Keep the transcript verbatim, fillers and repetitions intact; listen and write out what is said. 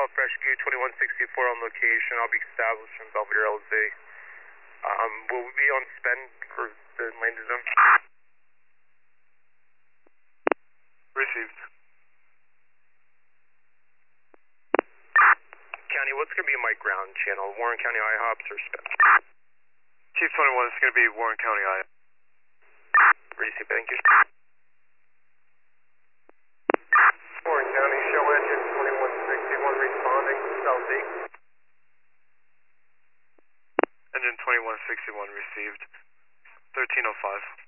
Alpha Rescue twenty-one sixty-four on location. I'll be established in Belvedere L Z. Um, will we be on spend for the landing zone? Received. County, what's going to be my ground channel? Warren County I HOPS or spend? Chief twenty-one, it's going to be Warren County I. Received, thank you. Warren County, show engine twenty-one sixty-one responding, Southeast. Engine twenty-one sixty-one received. thirteen oh five.